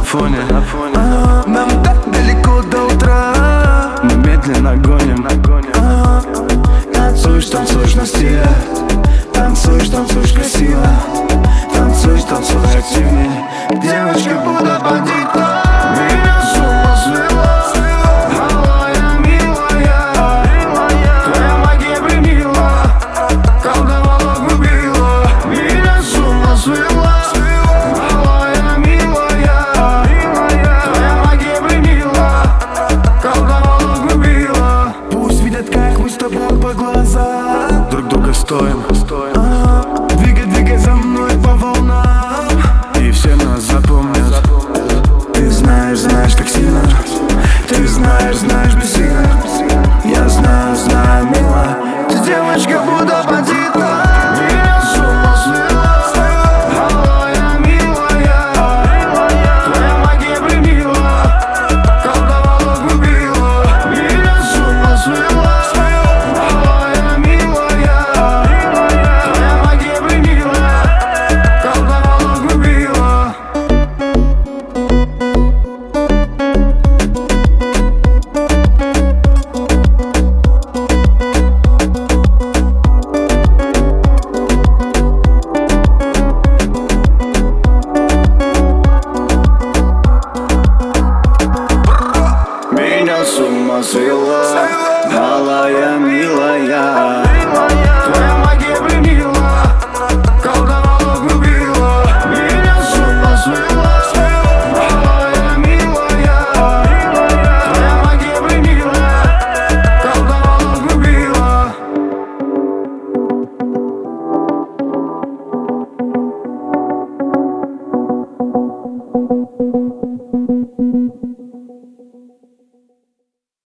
фоне. Нам так далеко до утра, Мы медленно гоним. Танцуешь на стиле, танцуешь красиво, танцуй активней. Девочка будут бандиты. Меня с ума свела, малая, милая, твоя магия примила, колдовала, губила. Меня с ума свела, малая, милая, твоя магия примила, колдовала, губила. Пусть видят, как мы с тобой по глазам Друг друга стоим. Двигай за мной по волнам, И все нас запомнят. ты знаешь так сильно, ты знаешь бессильно.